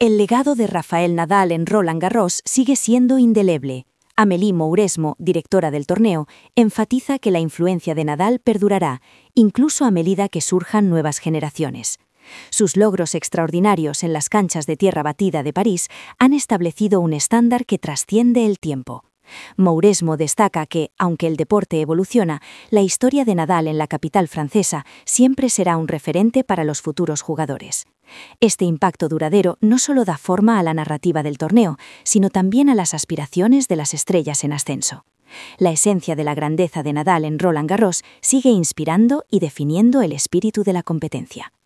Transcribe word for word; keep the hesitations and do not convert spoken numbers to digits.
El legado de Rafael Nadal en Roland Garros sigue siendo indeleble. Amélie Mauresmo, directora del torneo, enfatiza que la influencia de Nadal perdurará, incluso a medida que surjan nuevas generaciones. Sus logros extraordinarios en las canchas de tierra batida de París han establecido un estándar que trasciende el tiempo. Mauresmo destaca que, aunque el deporte evoluciona, la historia de Nadal en la capital francesa siempre será un referente para los futuros jugadores. Este impacto duradero no solo da forma a la narrativa del torneo, sino también a las aspiraciones de las estrellas en ascenso. La esencia de la grandeza de Nadal en Roland Garros sigue inspirando y definiendo el espíritu de la competencia.